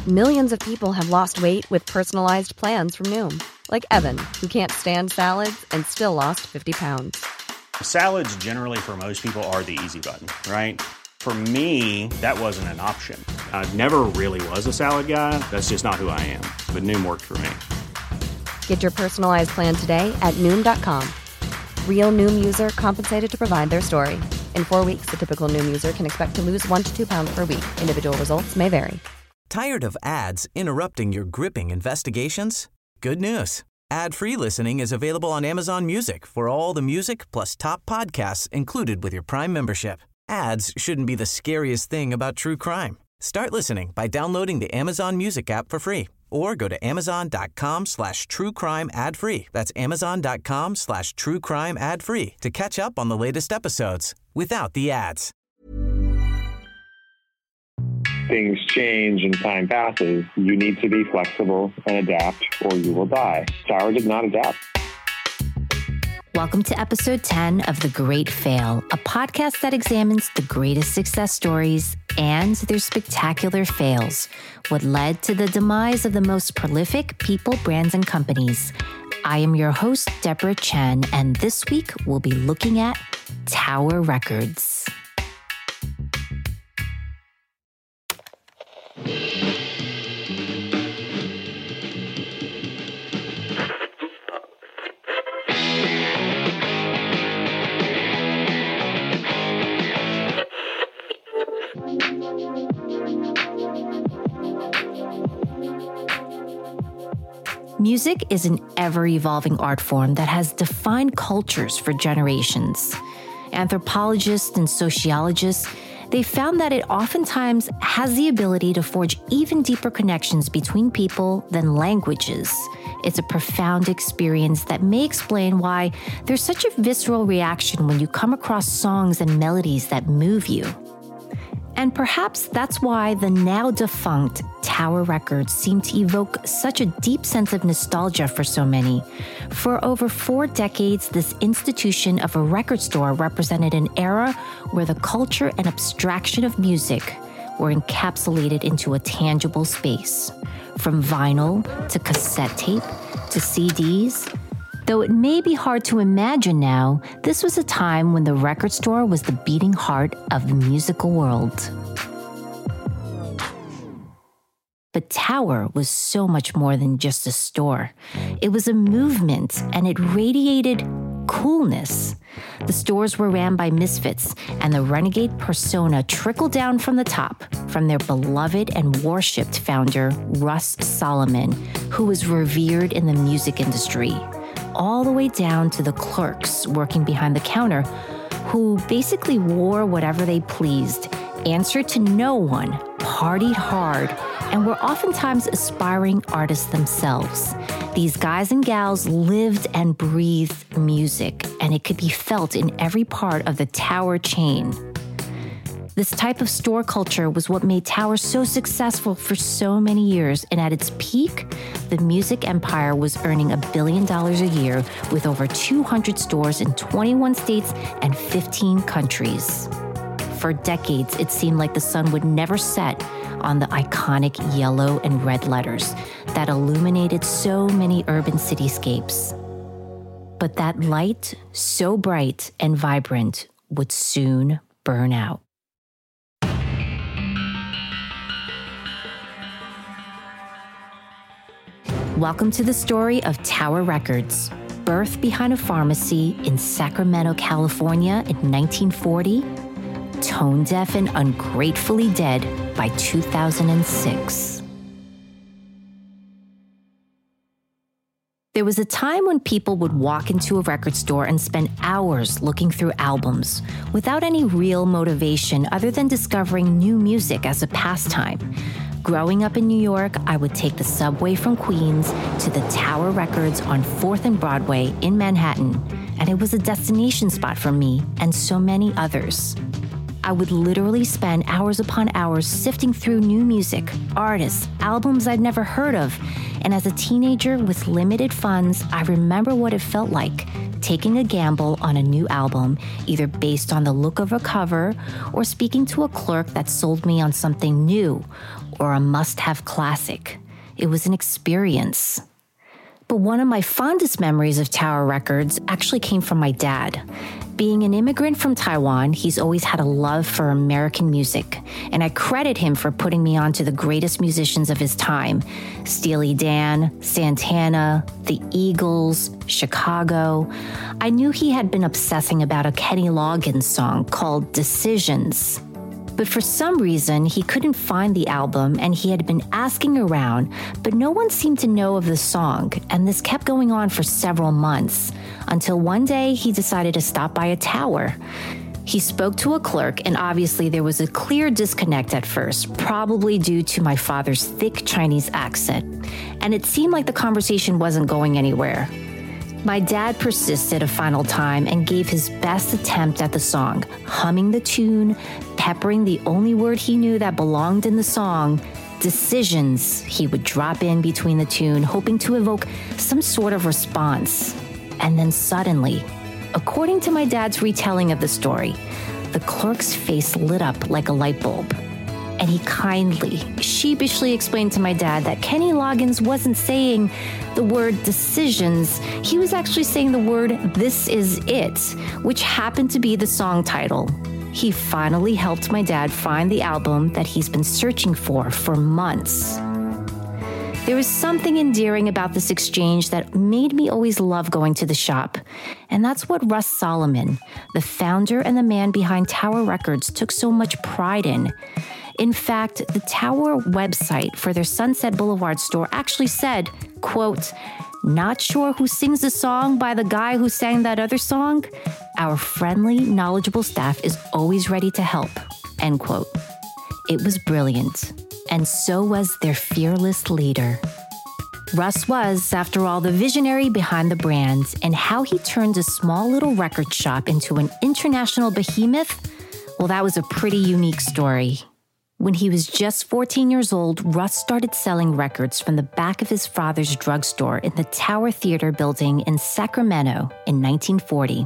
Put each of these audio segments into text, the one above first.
Millions of people have lost weight with personalized plans from Noom. Like Evan, who can't stand salads and still lost 50 pounds. Salads generally for most people are the easy button, right? For me, that wasn't an option. I never really was a salad guy. That's just not who I am. But Noom worked for me. Get your personalized plan today at Noom.com. Real Noom user compensated to provide their story. In 4 weeks, the typical Noom user can expect to lose 1 to 2 pounds per week. Individual results may vary. Tired of ads interrupting your gripping investigations? Good news. Ad-free listening is available on Amazon Music for all the music plus top podcasts included with your Prime membership. Ads shouldn't be the scariest thing about true crime. Start listening by downloading the Amazon Music app for free or go to amazon.com/truecrime ad-free. That's amazon.com/truecrime ad-free to catch up on the latest episodes without the ads. Things change and time passes. You need to be flexible and adapt or you will die. Tower did not adapt. Welcome to episode 10 of The Great Fail, a podcast that examines the greatest success stories and their spectacular fails, what led to the demise of the most prolific people, brands, and companies. I am your host, Deborah Chen, and this week we'll be looking at Tower Records. Music is an ever-evolving art form that has defined cultures for generations. Anthropologists and sociologists, they found that it oftentimes has the ability to forge even deeper connections between people than languages. It's a profound experience that may explain why there's such a visceral reaction when you come across songs and melodies that move you. And perhaps that's why the now defunct Tower Records seem to evoke such a deep sense of nostalgia for so many. For over 4 decades, this institution of a record store represented an era where the culture and abstraction of music were encapsulated into a tangible space. From vinyl to cassette tape to CDs. Though it may be hard to imagine now, this was a time when the record store was the beating heart of the musical world. But Tower was so much more than just a store. It was a movement, and it radiated coolness. The stores were ran by misfits, and the renegade persona trickled down from the top, from their beloved and worshipped founder, Russ Solomon, who was revered in the music industry, all the way down to the clerks working behind the counter, who basically wore whatever they pleased, answered to no one, partied hard, and were oftentimes aspiring artists themselves. These guys and gals lived and breathed music, and it could be felt in every part of the Tower chain. This type of store culture was what made Tower so successful for so many years, and at its peak, the music empire was earning $1 billion a year with over 200 stores in 21 states and 15 countries. For decades, it seemed like the sun would never set on the iconic yellow and red letters that illuminated so many urban cityscapes. But that light, so bright and vibrant, would soon burn out. Welcome to the story of Tower Records, birthed behind a pharmacy in Sacramento, California in 1940, tone deaf and ungratefully dead by 2006. There was a time when people would walk into a record store and spend hours looking through albums without any real motivation other than discovering new music as a pastime. Growing up in New York, I would take the subway from Queens to the Tower Records on 4th and Broadway in Manhattan, and it was a destination spot for me and so many others. I would literally spend hours upon hours sifting through new music, artists, albums I'd never heard of, and as a teenager with limited funds, I remember what it felt like, taking a gamble on a new album, either based on the look of a cover or speaking to a clerk that sold me on something new, or a must-have classic. It was an experience. But one of my fondest memories of Tower Records actually came from my dad. Being an immigrant from Taiwan, he's always had a love for American music, and I credit him for putting me on to the greatest musicians of his time: Steely Dan, Santana, the Eagles, Chicago. I knew he had been obsessing about a Kenny Loggins song called Decisions. But for some reason, he couldn't find the album, and he had been asking around, but no one seemed to know of the song, and this kept going on for several months, until one day he decided to stop by a Tower. He spoke to a clerk, and obviously there was a clear disconnect at first, probably due to my father's thick Chinese accent, and it seemed like the conversation wasn't going anywhere. My dad persisted a final time and gave his best attempt at the song, humming the tune, peppering the only word he knew that belonged in the song, Decisions. He would drop in between the tune, hoping to evoke some sort of response. And then suddenly, according to my dad's retelling of the story, the clerk's face lit up like a light bulb. And he kindly, sheepishly explained to my dad that Kenny Loggins wasn't saying the word decisions. He was actually saying the word "This Is It," which happened to be the song title. He finally helped my dad find the album that he's been searching for months. There was something endearing about this exchange that made me always love going to the shop. And that's what Russ Solomon, the founder and the man behind Tower Records, took so much pride in. In fact, the Tower website for their Sunset Boulevard store actually said, quote, "Not sure who sings the song by the guy who sang that other song? Our friendly, knowledgeable staff is always ready to help," end quote. It was brilliant, and so was their fearless leader. Russ was, after all, the visionary behind the brand, and how he turned a small little record shop into an international behemoth, well, that was a pretty unique story. When he was just 14 years old, Russ started selling records from the back of his father's drugstore in the Tower Theater building in Sacramento in 1940.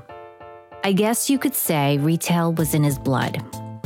I guess you could say retail was in his blood.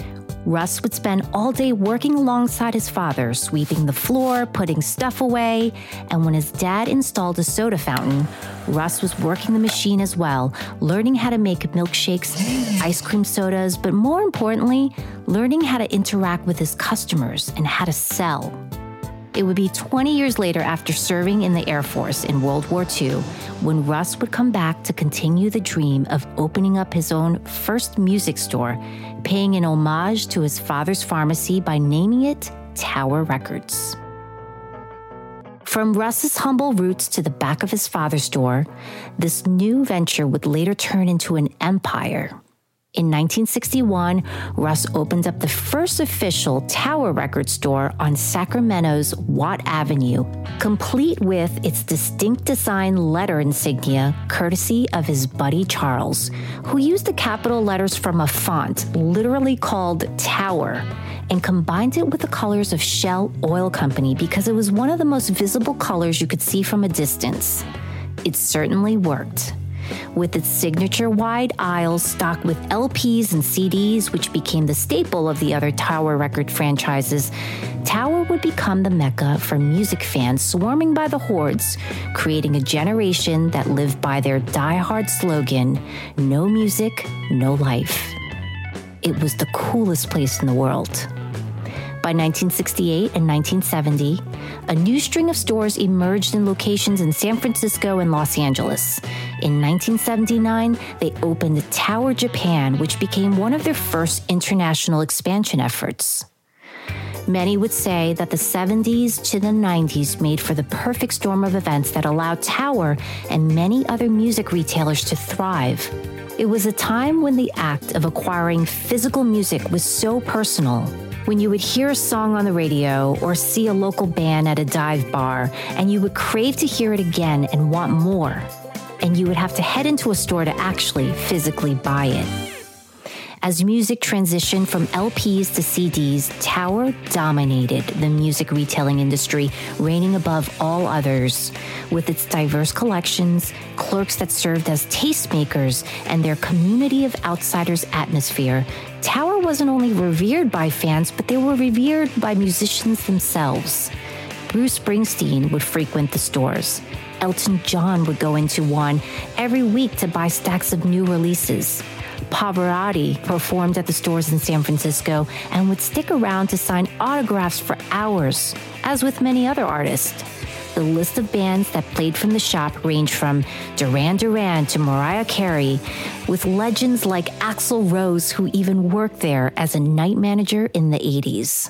Russ would spend all day working alongside his father, sweeping the floor, putting stuff away, and when his dad installed a soda fountain, Russ was working the machine as well, learning how to make milkshakes, ice cream sodas, but more importantly, learning how to interact with his customers and how to sell. It would be 20 years later, after serving in the Air Force in World War II, when Russ would come back to continue the dream of opening up his own first music store, paying an homage to his father's pharmacy by naming it Tower Records. From Russ's humble roots to the back of his father's store, this new venture would later turn into an empire. In 1961, Russ opened up the first official Tower Record store on Sacramento's Watt Avenue, complete with its distinct design letter insignia, courtesy of his buddy Charles, who used the capital letters from a font literally called Tower, and combined it with the colors of Shell Oil Company because it was one of the most visible colors you could see from a distance. It certainly worked. With its signature wide aisles stocked with LPs and CDs, which became the staple of the other Tower Record franchises, Tower would become the mecca for music fans swarming by the hordes, creating a generation that lived by their die-hard slogan, "No music, no life." It was the coolest place in the world. By 1968 and 1970, a new string of stores emerged in locations in San Francisco and Los Angeles. In 1979, they opened Tower Japan, which became one of their first international expansion efforts. Many would say that the 70s to the 90s made for the perfect storm of events that allowed Tower and many other music retailers to thrive. It was a time when the act of acquiring physical music was so personal. When you would hear a song on the radio or see a local band at a dive bar, and you would crave to hear it again and want more, and you would have to head into a store to actually physically buy it. As music transitioned from LPs to CDs, Tower dominated the music retailing industry, reigning above all others. With its diverse collections, clerks that served as tastemakers, and their community of outsiders atmosphere, Tower wasn't only revered by fans, but they were revered by musicians themselves. Bruce Springsteen would frequent the stores. Elton John would go into one every week to buy stacks of new releases. Pavarotti performed at the stores in San Francisco and would stick around to sign autographs for hours, as with many other artists. The list of bands that played from the shop ranged from Duran Duran to Mariah Carey, with legends like Axl Rose, who even worked there as a night manager in the 80s.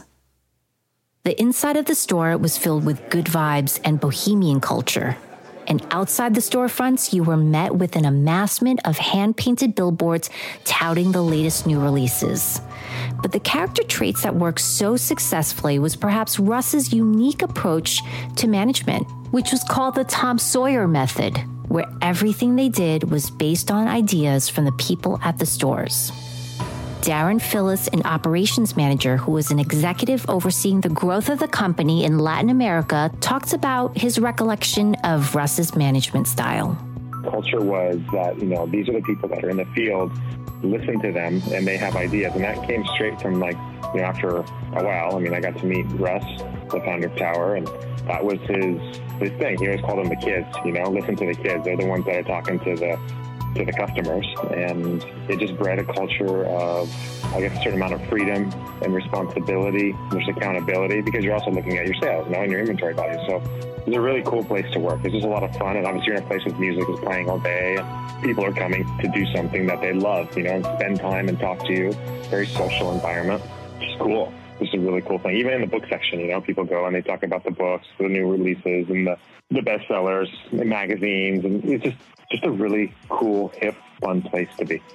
The inside of the store was filled with good vibes and bohemian culture. And outside the storefronts, you were met with an amassment of hand-painted billboards touting the latest new releases. But the character traits that worked so successfully was perhaps Russ's unique approach to management, which was called the Tom Sawyer method, where everything they did was based on ideas from the people at the stores. Darren Phillis, an operations manager who was an executive overseeing the growth of the company in Latin America, talks about his recollection of Russ's management style. Culture was that, these are the people that are in the field, listen to them, and they have ideas. And that came straight from, after a while. I got to meet Russ, the founder of Tower, and that was his thing. He always called them the kids, listen to the kids. They're the ones that are talking to the customers, and it just bred a culture of, a certain amount of freedom and responsibility. There's accountability because you're also looking at your sales, and your inventory value. So it's a really cool place to work. It's just a lot of fun, and obviously you're in a place with music is playing all day, and people are coming to do something that they love, and spend time and talk to you. Very social environment. It's cool. This is a really cool thing. Even in the book section, people go and they talk about the books, the new releases, and the bestsellers, the magazines, and it's just a really cool, hip, fun place to be.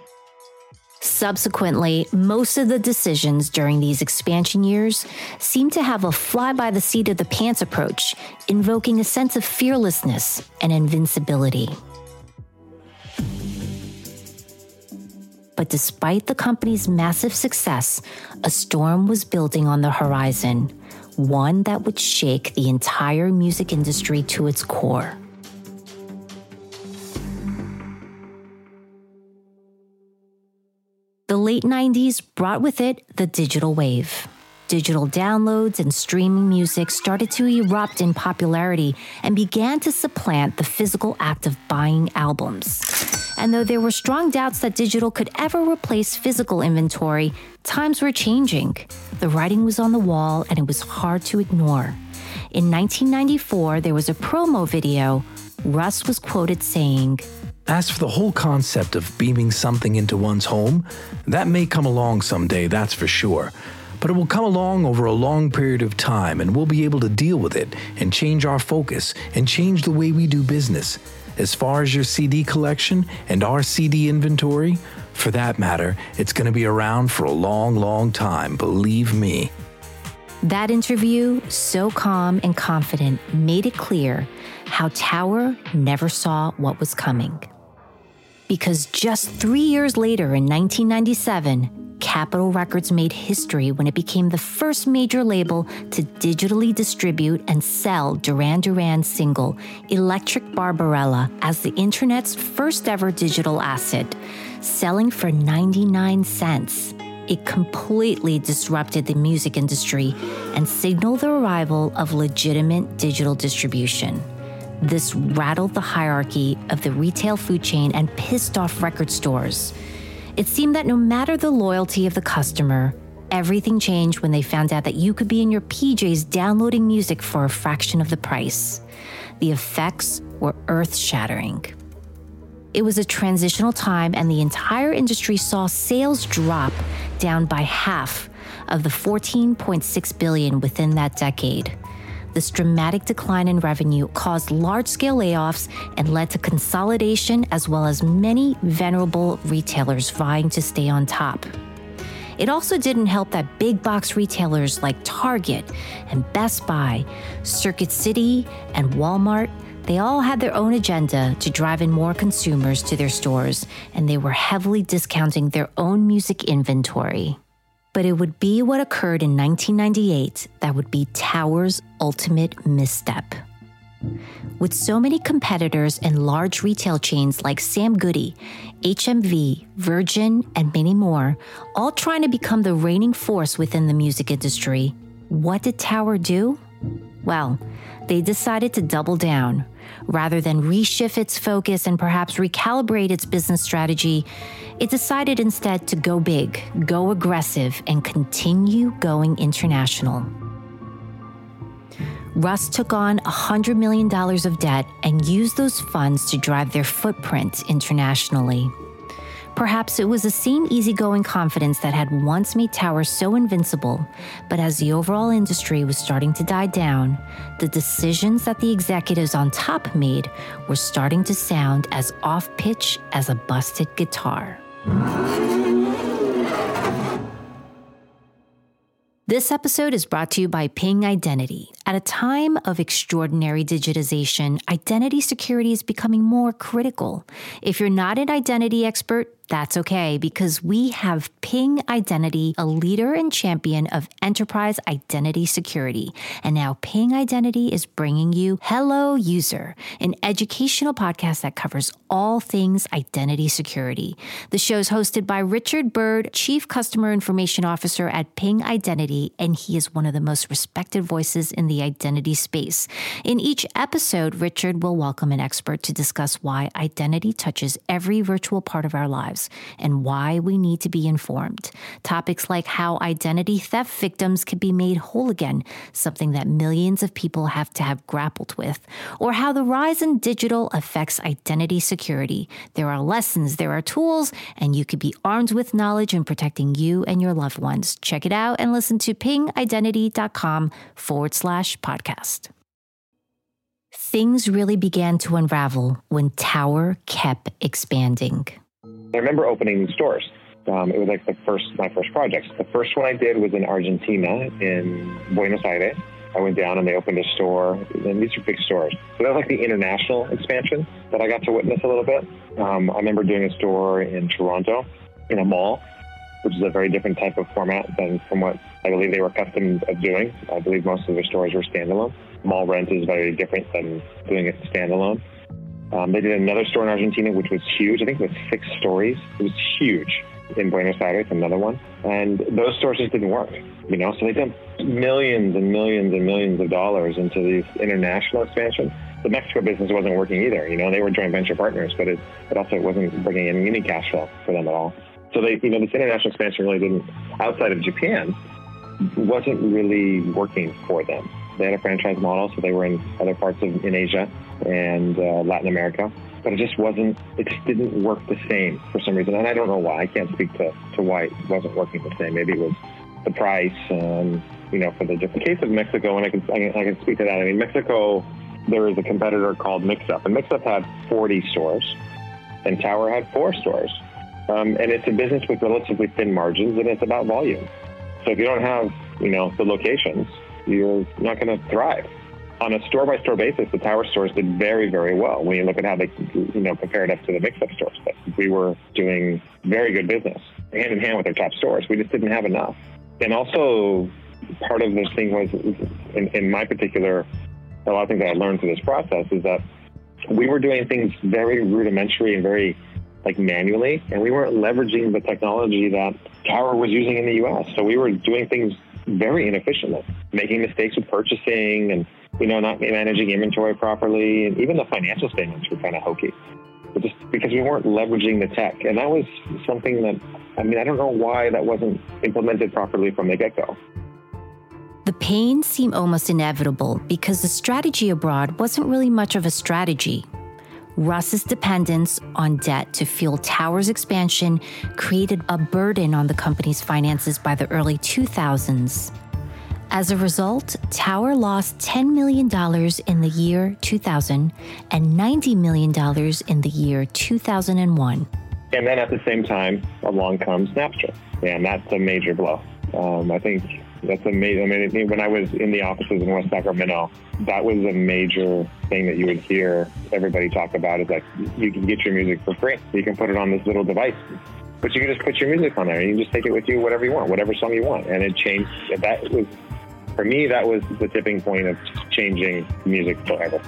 Subsequently, most of the decisions during these expansion years seemed to have a fly-by-the-seat-of-the-pants approach, invoking a sense of fearlessness and invincibility. But despite the company's massive success, a storm was building on the horizon, one that would shake the entire music industry to its core. The late 90s brought with it the digital wave. Digital downloads and streaming music started to erupt in popularity and began to supplant the physical act of buying albums. And though there were strong doubts that digital could ever replace physical inventory, times were changing. The writing was on the wall and it was hard to ignore. In 1994, there was a promo video. Russ was quoted saying, "As for the whole concept of beaming something into one's home, that may come along someday, that's for sure. But it will come along over a long period of time, and we'll be able to deal with it and change our focus and change the way we do business. As far as your CD collection and our CD inventory, for that matter, it's going to be around for a long, long time, believe me." That interview, so calm and confident, made it clear how Tower never saw what was coming. Because just 3 years later, in 1997, Capitol Records made history when it became the first major label to digitally distribute and sell Duran Duran's single, Electric Barbarella, as the internet's first ever digital asset, selling for 99 cents. It completely disrupted the music industry and signaled the arrival of legitimate digital distribution. This rattled the hierarchy of the retail food chain and pissed off record stores. It seemed that no matter the loyalty of the customer, everything changed when they found out that you could be in your PJs downloading music for a fraction of the price. The effects were earth-shattering. It was a transitional time, and the entire industry saw sales drop down by half of the $14.6 billion within that decade. This dramatic decline in revenue caused large-scale layoffs and led to consolidation, as well as many venerable retailers vying to stay on top. It also didn't help that big box retailers like Target and Best Buy, Circuit City, and Walmart, They all had their own agenda to drive in more consumers to their stores, and they were heavily discounting their own music inventory. But it would be what occurred in 1998 that would be Tower's ultimate misstep. With so many competitors and large retail chains like Sam Goody, HMV, Virgin, and many more, all trying to become the reigning force within the music industry, what did Tower do? Well, they decided to double down. Rather than reshift its focus and perhaps recalibrate its business strategy, it decided instead to go big, go aggressive, and continue going international. Russ took on $100 million of debt and used those funds to drive their footprint internationally. Perhaps it was the same easygoing confidence that had once made Tower so invincible, but as the overall industry was starting to die down, the decisions that the executives on top made were starting to sound as off-pitch as a busted guitar. This episode is brought to you by Ping Identity. At a time of extraordinary digitization, identity security is becoming more critical. If you're not an identity expert, that's okay, because we have Ping Identity, a leader and champion of enterprise identity security. And now Ping Identity is bringing you Hello User, an educational podcast that covers all things identity security. The show is hosted by Richard Bird, Chief Customer Information Officer at Ping Identity, and he is one of the most respected voices in the identity space. In each episode, Richard will welcome an expert to discuss why identity touches every virtual part of our lives and why we need to be informed. Topics like how identity theft victims can be made whole again, something that millions of people have to have grappled with, or how the rise in digital affects identity security. There are lessons, there are tools, and you could be armed with knowledge in protecting you and your loved ones. Check it out and listen to pingidentity.com/podcast. Things really began to unravel when Tower kept expanding. I remember opening stores. It was like my first projects. The first one I did was in Argentina, in Buenos Aires. I went down and they opened a store, and these are big stores. So that was like the international expansion that I got to witness a little bit. I remember doing a store in Toronto, in a mall, which is a very different type of format than from what I believe they were accustomed of doing. I believe most of their stores were standalone. Mall rent is very different than doing it standalone. They did another store in Argentina, which was huge. I think it was 6 stories. It was huge. In Buenos Aires, another one. And those stores just didn't work, so they dumped millions and millions and millions of dollars into these international expansion. The Mexico business wasn't working either. They were joint venture partners, but it wasn't bringing in any cash flow for them at all. So this international expansion really didn't, outside of Japan, wasn't really working for them. They had a franchise model, so they were in other parts in Asia and Latin America. But it just didn't work the same for some reason. And I don't know why. I can't speak to why it wasn't working the same. Maybe it was the price, for the different case of Mexico, and I can speak to that. I mean, Mexico, there is a competitor called Mixup, and Mixup had 40 stores, and Tower had 4 stores. And it's a business with relatively thin margins, and it's about volume. So if you don't have, the locations, you're not going to thrive. On a store-by-store basis, the Tower stores did very, very well when you look at how they, compared us to the Mix-Up stores. But we were doing very good business, hand in hand with our top stores. We just didn't have enough. And also, part of this thing was, in my particular, a lot of things that I learned through this process is that we were doing things very rudimentary and very, manually, and we weren't leveraging the technology that Tower was using in the U.S. So we were doing things very inefficiently, making mistakes with purchasing and not managing inventory properly, and even the financial statements were kind of hokey. But just because we weren't leveraging the tech. And that was something that, I don't know why that wasn't implemented properly from the get-go. The pain seemed almost inevitable because the strategy abroad wasn't really much of a strategy. Russ's dependence on debt to fuel Tower's expansion created a burden on the company's finances by the early 2000s. As a result, Tower lost $10 million in the year 2000 and $90 million in the year 2001. And then at the same time, along comes Napster. And that's a major blow. I think That's amazing. I mean, when I was in the offices in West Sacramento, that was a major thing that you would hear everybody talk about, is like, you can get your music for free. You can put it on this little device, but you can just put your music on there and you can just take it with you, whatever you want, whatever song you want. And it changed. That was, for me, that was the tipping point of changing music forever.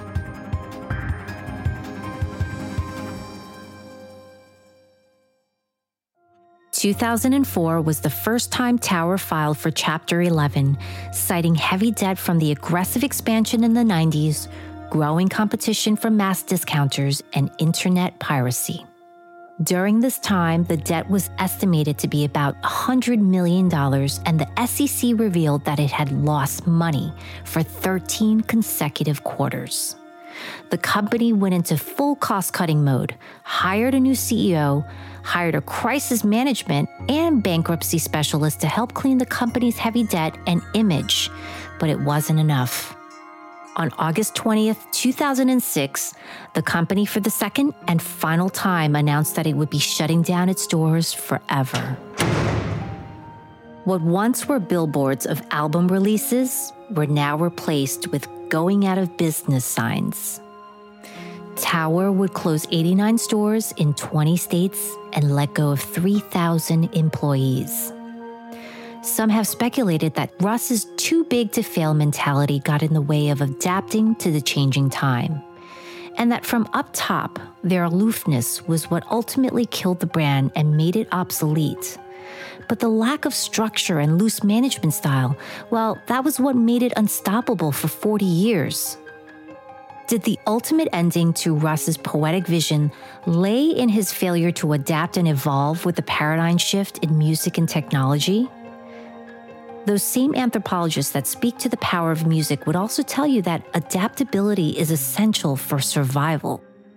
In 2004 was the first time Tower filed for Chapter 11, citing heavy debt from the aggressive expansion in the 90s, growing competition from mass discounters, and internet piracy. During this time, the debt was estimated to be about $100 million, and the SEC revealed that it had lost money for 13 consecutive quarters. The company went into full cost-cutting mode, hired a new CEO, hired a crisis management and bankruptcy specialist to help clean the company's heavy debt and image, but it wasn't enough. On August 20th, 2006, the company for the second and final time announced that it would be shutting down its doors forever. What once were billboards of album releases were now replaced with going out of business signs. Tower would close 89 stores in 20 states and let go of 3,000 employees. Some have speculated that Russ's too big to fail mentality got in the way of adapting to the changing time, and that from up top, their aloofness was what ultimately killed the brand and made it obsolete. But the lack of structure and loose management style, well, that was what made it unstoppable for 40 years. Did the ultimate ending to Russ's poetic vision lay in his failure to adapt and evolve with the paradigm shift in music and technology? Those same anthropologists that speak to the power of music would also tell you that adaptability is essential for survival.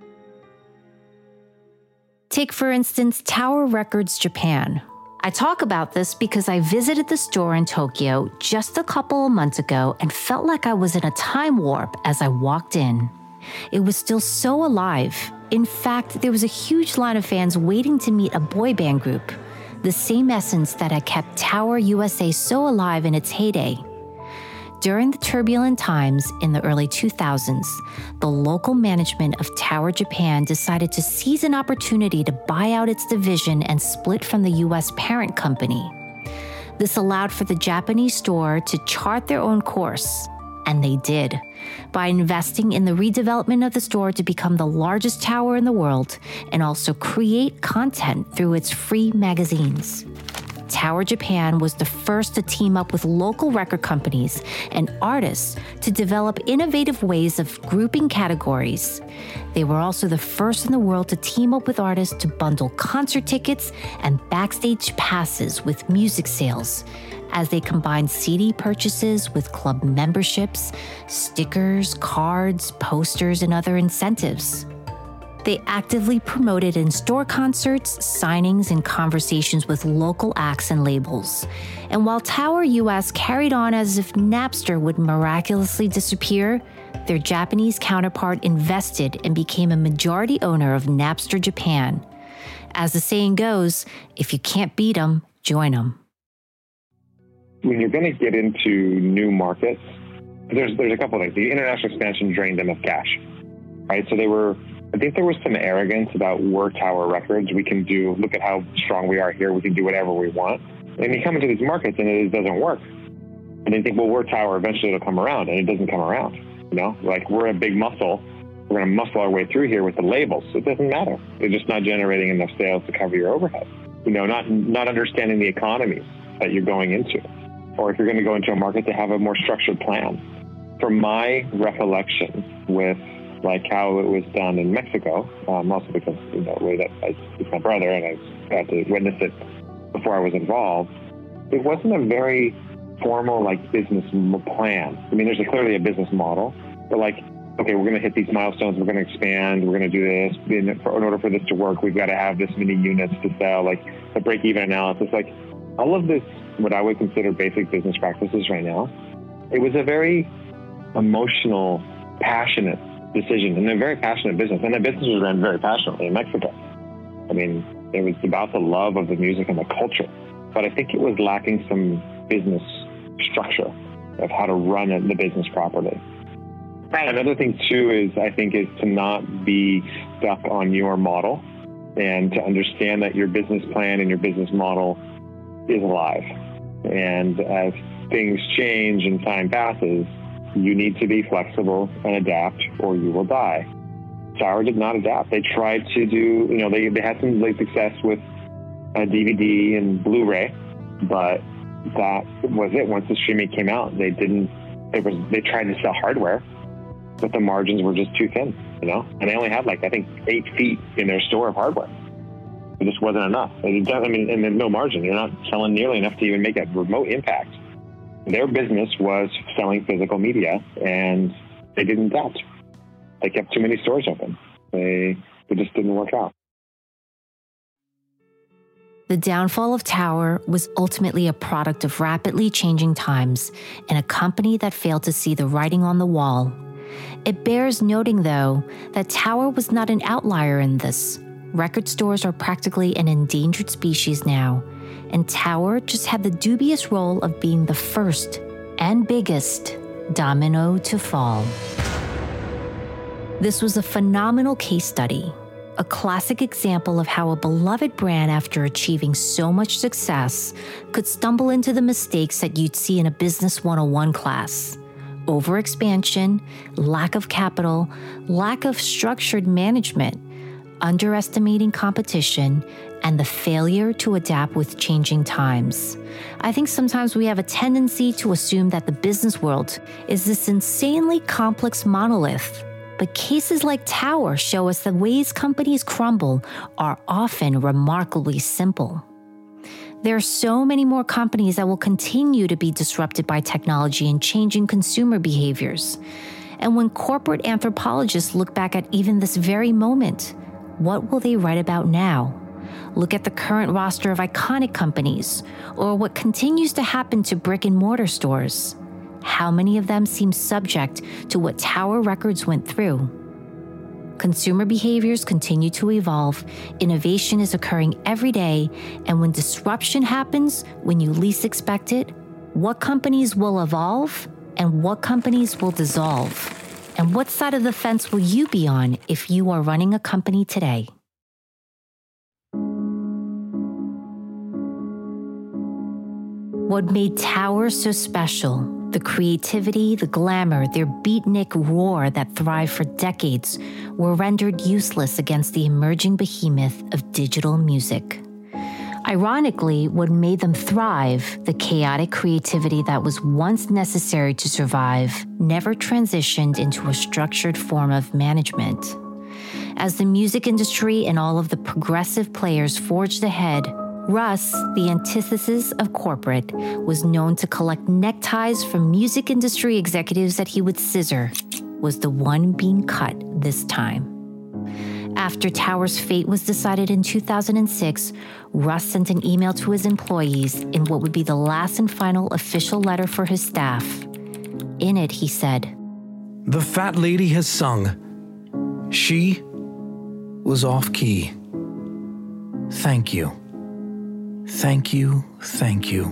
Take, for instance, Tower Records Japan. I talk about this because I visited the store in Tokyo just a couple of months ago and felt like I was in a time warp as I walked in. It was still so alive. In fact, there was a huge line of fans waiting to meet a boy band group, the same essence that had kept Tower USA so alive in its heyday. During the turbulent times in the early 2000s, the local management of Tower Japan decided to seize an opportunity to buy out its division and split from the US parent company. This allowed for the Japanese store to chart their own course, and they did, by investing in the redevelopment of the store to become the largest tower in the world and also create content through its free magazines. Tower Japan was the first to team up with local record companies and artists to develop innovative ways of grouping categories. They were also the first in the world to team up with artists to bundle concert tickets and backstage passes with music sales, as they combined CD purchases with club memberships, stickers, cards, posters, and other incentives. They actively promoted in-store concerts, signings, and conversations with local acts and labels. And while Tower US carried on as if Napster would miraculously disappear, their Japanese counterpart invested and became a majority owner of Napster Japan. As the saying goes, if you can't beat 'em, join 'em. When you're going to get into new markets, there's a couple of things. The international expansion drained them of cash, right? So I think there was some arrogance about we're Tower Records. We can look at how strong we are here. We can do whatever we want. And you come into these markets and it doesn't work. And they think, well, we're Tower. Eventually it'll come around. And it doesn't come around. You know, like we're a big muscle. We're going to muscle our way through here with the labels. It doesn't matter. They're just not generating enough sales to cover your overhead. You know, not understanding the economies that you're going into. Or if you're going to go into a market, to have a more structured plan. From my recollection with like how it was done in Mexico, also because, you know, the way that it's my brother and I got to witness it before I was involved, it wasn't a very formal like business plan. I mean, there's clearly a business model, but like, okay, we're going to hit these milestones, we're going to expand, we're going to do this. In order for this to work, we've got to have this many units to sell, like the break-even analysis, like all of this, what I would consider basic business practices right now. It was a very emotional, passionate decision, and a very passionate business. And that business was run very passionately in Mexico. I mean, it was about the love of the music and the culture. But I think it was lacking some business structure of how to run the business properly. Right. Another thing too is to not be stuck on your model and to understand that your business plan and your business model is alive. And as things change and time passes, you need to be flexible and adapt or you will die. Tower did not adapt. They tried to do, they had some success with DVD and Blu-ray, but that was it. Once the streaming came out, they tried to sell hardware, but the margins were just too thin, and they only had 8 feet in their store of hardware. It just wasn't enough. And there's no margin. You're not selling nearly enough to even make a remote impact. Their business was selling physical media, and they didn't adapt. They kept too many stores open. It just didn't work out. The downfall of Tower was ultimately a product of rapidly changing times and a company that failed to see the writing on the wall. It bears noting, though, that Tower was not an outlier in this. Record stores are practically an endangered species now, and Tower just had the dubious role of being the first and biggest domino to fall. This was a phenomenal case study, a classic example of how a beloved brand, after achieving so much success, could stumble into the mistakes that you'd see in a Business 101 class. Overexpansion, lack of capital, lack of structured management, underestimating competition, and the failure to adapt with changing times. I think sometimes we have a tendency to assume that the business world is this insanely complex monolith. But cases like Tower show us the ways companies crumble are often remarkably simple. There are so many more companies that will continue to be disrupted by technology and changing consumer behaviors. And when corporate anthropologists look back at even this very moment, what will they write about now? Look at the current roster of iconic companies, or what continues to happen to brick and mortar stores. How many of them seem subject to what Tower Records went through? Consumer behaviors continue to evolve, innovation is occurring every day, and when disruption happens when you least expect it, what companies will evolve and what companies will dissolve? And what side of the fence will you be on if you are running a company today? What made Tower so special? The creativity, the glamour, their beatnik roar that thrived for decades were rendered useless against the emerging behemoth of digital music. Ironically, what made them thrive, the chaotic creativity that was once necessary to survive, never transitioned into a structured form of management. As the music industry and all of the progressive players forged ahead, Russ, the antithesis of corporate, was known to collect neckties from music industry executives that he would scissor, was the one being cut this time. After Tower's fate was decided in 2006, Russ sent an email to his employees in what would be the last and final official letter for his staff. In it, he said, "The fat lady has sung. She was off key. Thank you. Thank you, thank you."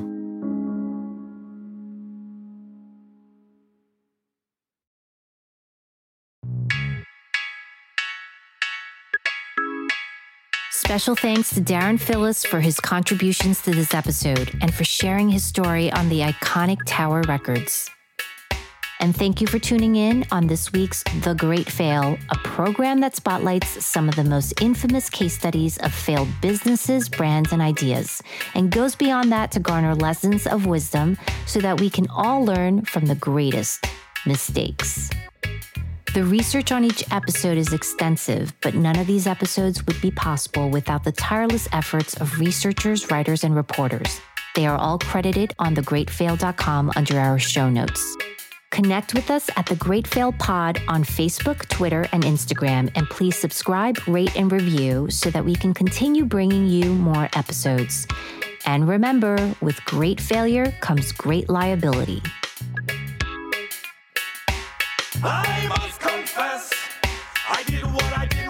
Special thanks to Darren Phillis for his contributions to this episode and for sharing his story on the iconic Tower Records. And thank you for tuning in on this week's The Great Fail, a program that spotlights some of the most infamous case studies of failed businesses, brands, and ideas, and goes beyond that to garner lessons of wisdom so that we can all learn from the greatest mistakes. The research on each episode is extensive, but none of these episodes would be possible without the tireless efforts of researchers, writers, and reporters. They are all credited on thegreatfail.com under our show notes. Connect with us at The Great Fail Pod on Facebook, Twitter, and Instagram, and please subscribe, rate, and review so that we can continue bringing you more episodes. And remember, with great failure comes great liability. I must confess, I did what I did.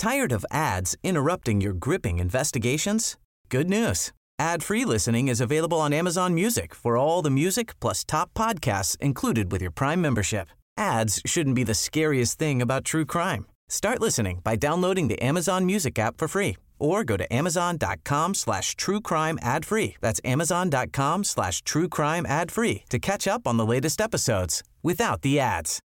Tired of ads interrupting your gripping investigations? Good news. Ad-free listening is available on Amazon Music for all the music plus top podcasts included with your Prime membership. Ads shouldn't be the scariest thing about true crime. Start listening by downloading the Amazon Music app for free or go to amazon.com/truecrime ad-free. That's amazon.com/truecrime ad-free to catch up on the latest episodes without the ads.